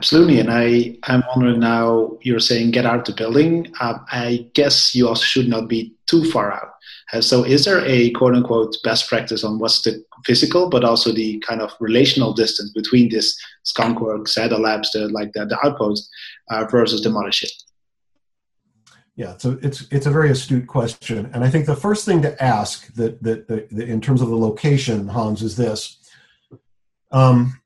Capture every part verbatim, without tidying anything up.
Absolutely. And I, I'm wondering now, you're saying get out of the building. Um, I guess you also should not be too far out. Uh, so is there a quote unquote best practice on what's the physical, but also the kind of relational distance between this skunkworks, the labs, the, like the, the outpost uh, versus the mothership? Yeah, so it's it's a very astute question, and I think the first thing to ask that that, that, that in terms of the location, Hans, is this: um,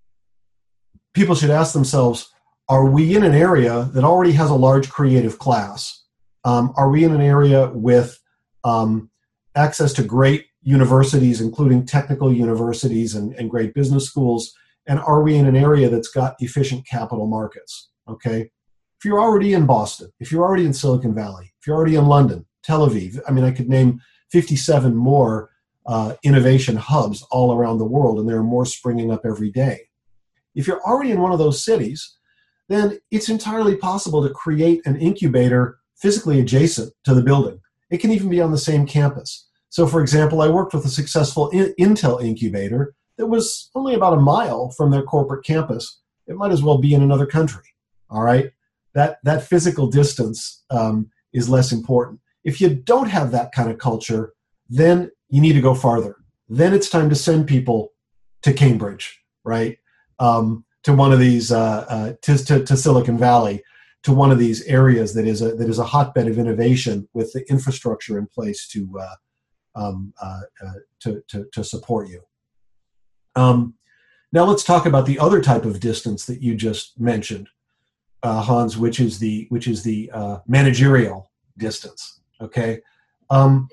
people should ask themselves, are we in an area that already has a large creative class? Um, are we in an area with um, access to great universities, including technical universities and, and great business schools? And are we in an area that's got efficient capital markets? Okay. If you're already in Boston, if you're already in Silicon Valley, if you're already in London, Tel Aviv, I mean, I could name fifty-seven more uh, innovation hubs all around the world, and there are more springing up every day. If you're already in one of those cities, then it's entirely possible to create an incubator physically adjacent to the building. It can even be on the same campus. So, for example, I worked with a successful in- Intel incubator that was only about a mile from their corporate campus. It might as well be in another country, all right? That, that physical distance um, is less important. If you don't have that kind of culture, then you need to go farther. Then it's time to send people to Cambridge, right? Um, to one of these, uh, uh, to, to, to Silicon Valley, to one of these areas that is a that is a hotbed of innovation with the infrastructure in place to uh, um, uh, uh, to, to to support you. Um, now let's talk about the other type of distance that you just mentioned, uh, Hans, which is the which is the uh, managerial distance. Okay, um,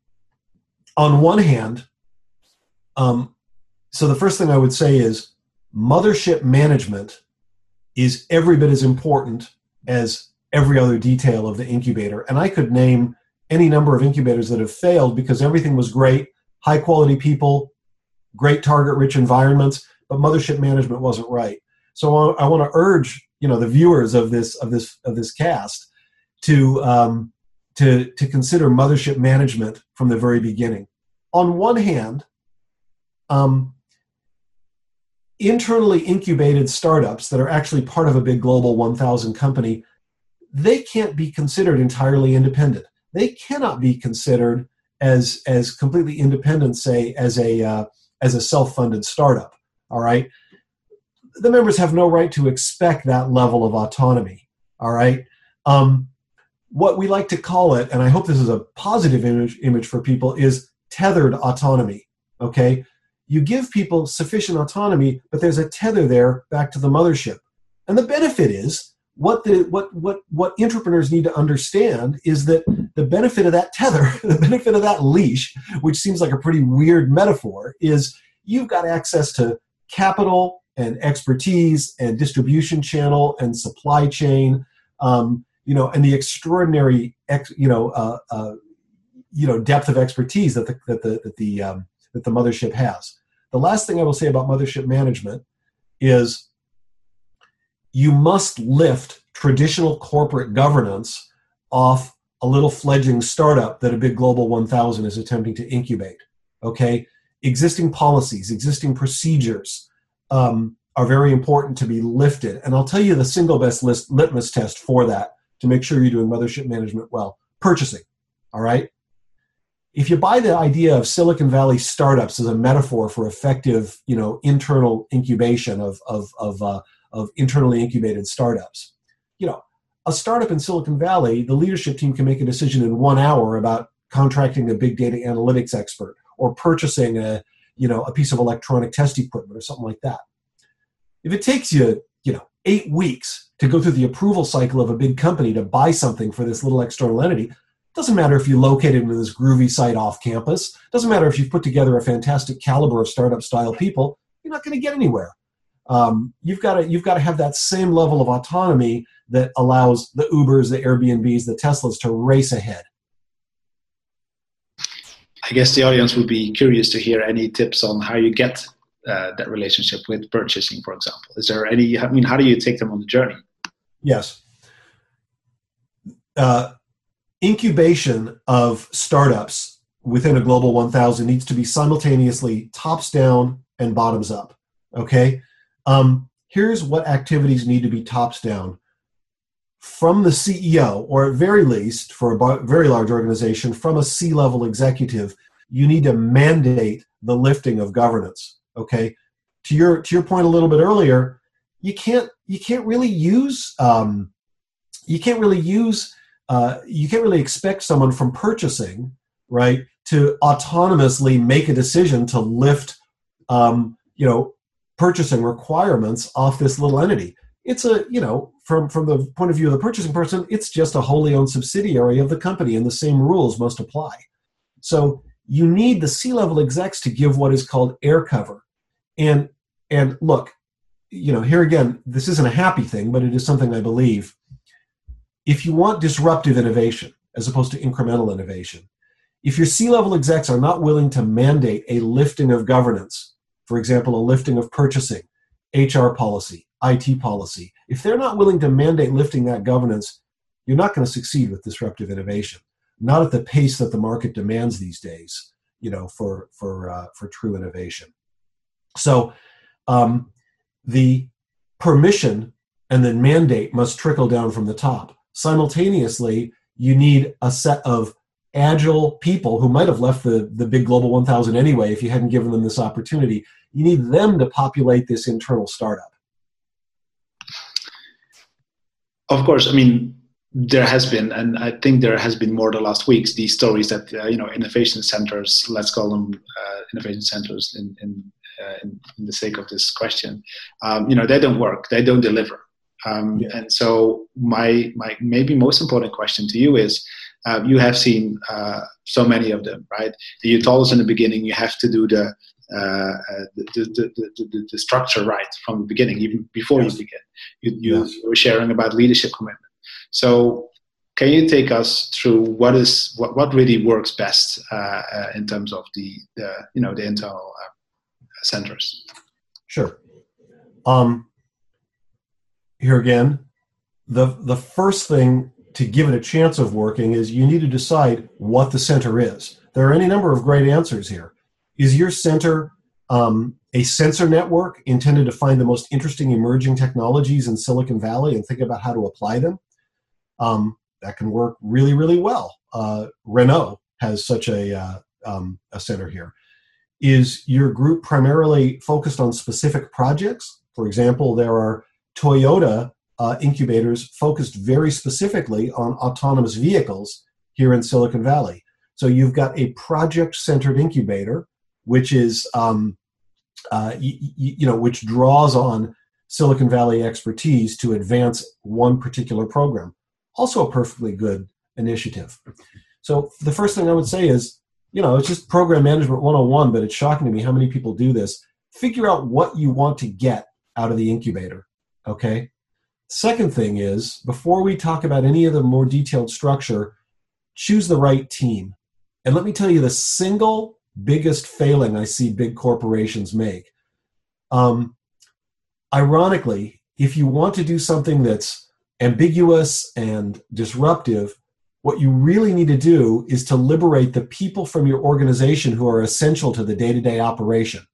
on one hand, um, so the first thing I would say is mothership management is every bit as important as every other detail of the incubator. And I could name any number of incubators that have failed because everything was great, high quality people, great target rich environments, but mothership management wasn't right. So I want to urge, you know, the viewers of this of this of this cast to um, to to consider mothership management from the very beginning. On one hand, um, internally incubated startups that are actually part of a big global one thousand company, they can't be considered entirely independent. They cannot be considered as as completely independent, say, as a uh, as a self-funded startup. All right, the members have no right to expect that level of autonomy. All right, um, what we like to call it, and I hope this is a positive image image for people, is tethered autonomy. Okay. You give people sufficient autonomy, but there's a tether there back to the mothership. And the benefit is, what the what what what entrepreneurs need to understand is that the benefit of that tether, the benefit of that leash, which seems like a pretty weird metaphor, is you've got access to capital and expertise and distribution channel and supply chain, um, you know, and the extraordinary, ex, you know, uh, uh, you know, depth of expertise that the that the that the um, that the mothership has. The last thing I will say about mothership management is you must lift traditional corporate governance off a little fledgling startup that a big global one thousand is attempting to incubate. Okay, existing policies, existing procedures um, are very important to be lifted. And I'll tell you the single best list, litmus test for that to make sure you're doing mothership management well: purchasing. All right. If you buy the idea of Silicon Valley startups as a metaphor for effective, you know, internal incubation of of of, uh, of internally incubated startups, you know, a startup in Silicon Valley, the leadership team can make a decision in one hour about contracting a big data analytics expert or purchasing a, you know, a piece of electronic test equipment or something like that. If it takes you, you know, eight weeks to go through the approval cycle of a big company to buy something for this little external entity, doesn't matter if you locate it in this groovy site off campus. Doesn't matter if you've put together a fantastic caliber of startup-style people. You're not going to get anywhere. Um, you've got to you've got to have that same level of autonomy that allows the Ubers, the Airbnbs, the Teslas to race ahead. I guess the audience would be curious to hear any tips on how you get uh, that relationship with purchasing, for example. Is there any? I mean, how do you take them on the journey? Yes. Uh, Incubation of startups within a global one thousand needs to be simultaneously tops down and bottoms up. Okay. Um, here's what activities need to be tops down from the C E O, or at very least, for a very large organization, from a C-level executive. You need to mandate the lifting of governance. Okay, to your to your point a little bit earlier, you can't you can't really use um, you can't really use uh, you can't really expect someone from purchasing, right, to autonomously make a decision to lift um, you know purchasing requirements off this little entity. It's a you know from from the point of view of the purchasing person, it's just a wholly owned subsidiary of the company, and the same rules must apply. So you need the C-level execs to give what is called air cover. And and look, you know, here again, this isn't a happy thing, but it is something I believe. If you want disruptive innovation as opposed to incremental innovation, if your C-level execs are not willing to mandate a lifting of governance, for example, a lifting of purchasing, H R policy, I T policy, if they're not willing to mandate lifting that governance, you're not going to succeed with disruptive innovation. Not at the pace that the market demands these days, you know, for for uh, for true innovation. So um, the permission and then mandate must trickle down from the top. Simultaneously, you need a set of agile people who might have left the, the big Global one thousand anyway if you hadn't given them this opportunity. You need them to populate this internal startup. Of course, I mean, there has been, and I think there has been more the last weeks, these stories that, uh, you know, innovation centers, let's call them uh, innovation centers in, in, uh, in, in the sake of this question, um, you know, they don't work, they don't deliver. Um, yeah. And so my, my maybe most important question to you is, uh, you have seen uh, so many of them, right? You told us in the beginning, you have to do the, uh, uh, the, the, the, the, the structure right from the beginning, even before yes. you begin. You, you, yes. you were sharing about leadership commitment. So can you take us through what is what, what really works best uh, uh, in terms of the, the you know the internal uh, centers? Sure. Um, here again, the the first thing to give it a chance of working is you need to decide what the center is. There are any number of great answers here. Is your center um, a sensor network intended to find the most interesting emerging technologies in Silicon Valley and think about how to apply them? Um, that can work really, really well. Uh, Renault has such a, uh, um, a center here. Is your group primarily focused on specific projects? For example, there are Toyota uh, incubators focused very specifically on autonomous vehicles here in Silicon Valley. So you've got a project-centered incubator, which is, um, uh, y- y- you know, which draws on Silicon Valley expertise to advance one particular program. Also a perfectly good initiative. So the first thing I would say is, you know, it's just program management one oh one, but it's shocking to me how many people do this. Figure out what you want to get out of the incubator, okay? Second thing is, before we talk about any of the more detailed structure, choose the right team. And let me tell you the single biggest failing I see big corporations make. Um, ironically, if you want to do something that's ambiguous and disruptive, what you really need to do is to liberate the people from your organization who are essential to the day-to-day operation.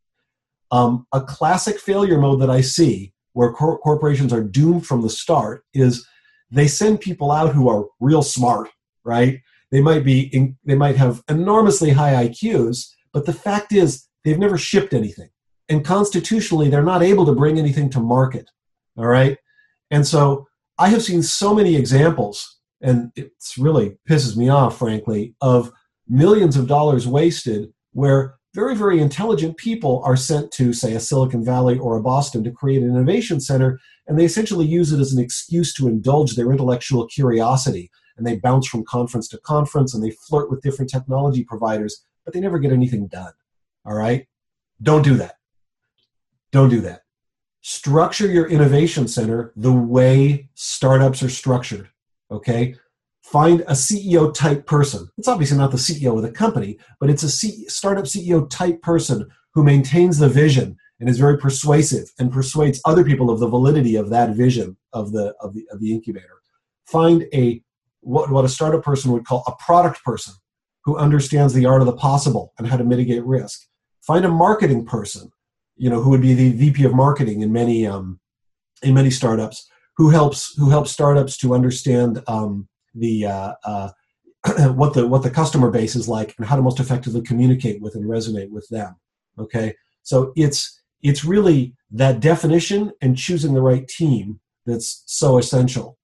Um, a classic failure mode that I see where cor- corporations are doomed from the start is they send people out who are real smart, right? They might be in, they might have enormously high I Qs, but the fact is they've never shipped anything. And constitutionally, they're not able to bring anything to market, all right? And so I have seen so many examples, and it's really pisses me off, frankly, of millions of dollars wasted where very, very intelligent people are sent to, say, a Silicon Valley or a Boston to create an innovation center, and they essentially use it as an excuse to indulge their intellectual curiosity. And they bounce from conference to conference, and they flirt with different technology providers, but they never get anything done, all right? Don't do that. Don't do that. Structure your innovation center the way startups are structured, okay? Find a C E O type person. It's obviously not the C E O of the company, but it's a C- startup C E O type person who maintains the vision and is very persuasive and persuades other people of the validity of that vision of the of the, of the incubator. Find a what, what a startup person would call a product person who understands the art of the possible and how to mitigate risk. Find a marketing person. you know, who would be the V P of marketing in many um, in many startups, who helps who helps startups to understand um, the uh, uh, what the what the customer base is like and how to most effectively communicate with and resonate with them. Okay, so it's it's really that definition and choosing the right team that's so essential.